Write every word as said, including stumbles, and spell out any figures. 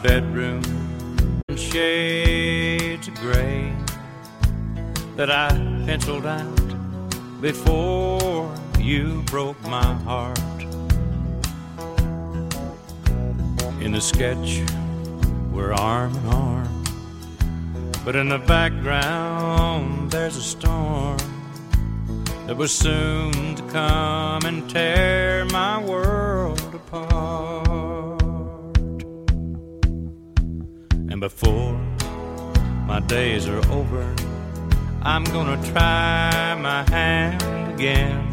bedroom, shades of gray that I penciled out before you broke my heart. In the sketch, we're arm in arm, but in the background there's a storm that was soon to come and tear my world apart. And before my days are over, I'm gonna try my hand again